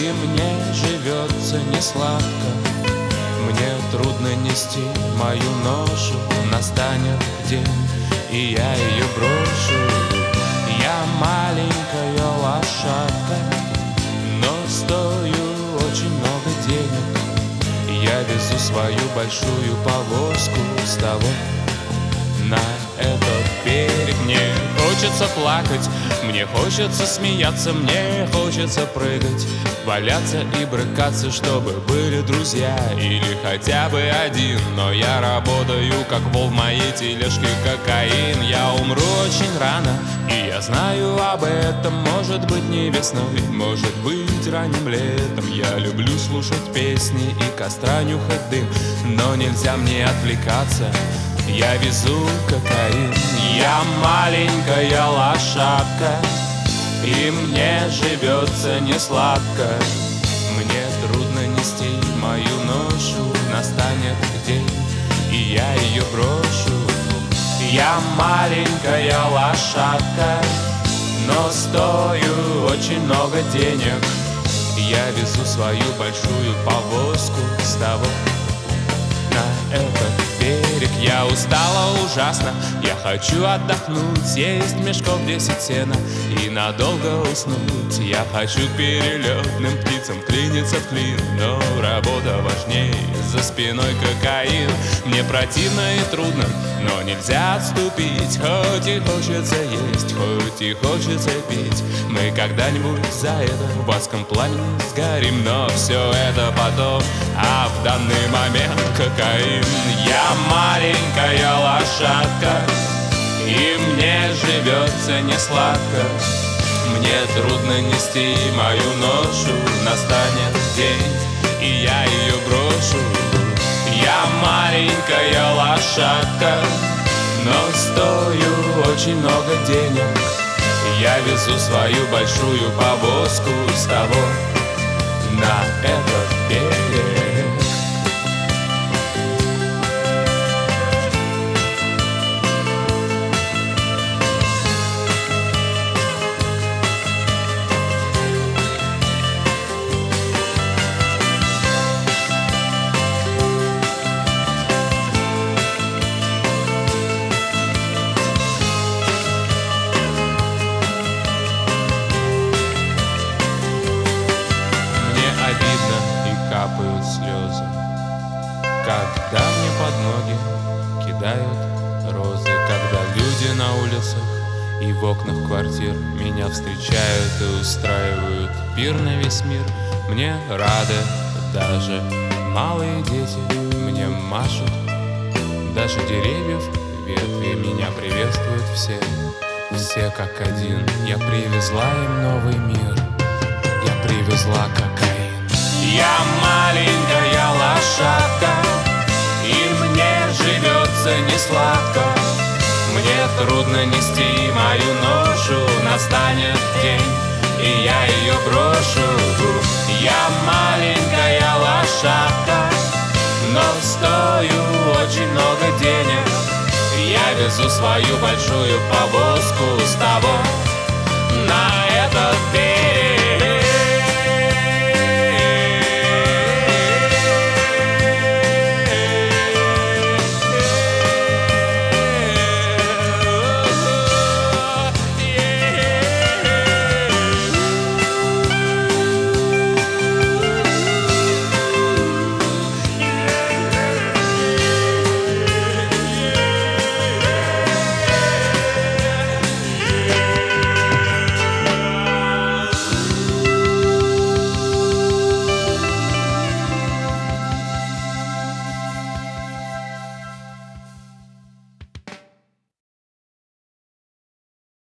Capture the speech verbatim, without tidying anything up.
И мне живется не сладко, мне трудно нести мою ношу. Настанет день, и я ее брошу. Я маленькая лошадка, но стою очень много денег. Я везу свою большую повозку с того на этот берег. Мне хочется плакать, мне хочется смеяться, мне хочется прыгать, валяться и брыкаться, чтобы были друзья или хотя бы один. Но я работаю, как вол в моей тележке кокаин. Я умру очень рано, и я знаю об этом. Может быть, не весной, может быть, ранним летом. Я люблю слушать песни и костра нюхать дым, но нельзя мне отвлекаться, я везу кокаин. Я маленькая лошадка, и мне живется не сладко. Мне трудно нести мою ношу. Настанет день, и я ее брошу. Я маленькая лошадка, но стою очень много денег. Я везу свою большую повозку с того на этот берег. Я устала ужасно, я хочу отдохнуть, съесть мешков десять сена и надолго уснуть. Я хочу к перелетным птицам клиниться в клин, но работа важнее, за спиной кокаин. Мне противно и трудно, но нельзя отступить. Хоть и хочется есть, хоть и хочется пить, мы когда-нибудь за это в адском пламени сгорим. Но все это потом, а в данный момент кокаин. Я маленькая лошадка, и мне живется не сладко. Мне трудно нести мою ношу. Настанет день, и я ее брошу. Я маленькая лошадка, но стою очень много денег. Я везу свою большую повозку с того на этот берег. Капают слезы, когда мне под ноги кидают розы, когда люди на улицах и в окнах квартир меня встречают и устраивают пир на весь мир. Мне рады даже малые дети, мне машут даже деревьев ветви. Меня приветствуют все, все как один. Я привезла им новый мир, я привезла кокаин. Я маленькая лошадка, и мне живется не сладко. Мне трудно нести мою ношу. Настанет день, и я ее брошу. Я маленькая лошадка, но стою очень много денег. Я везу свою большую повозку с того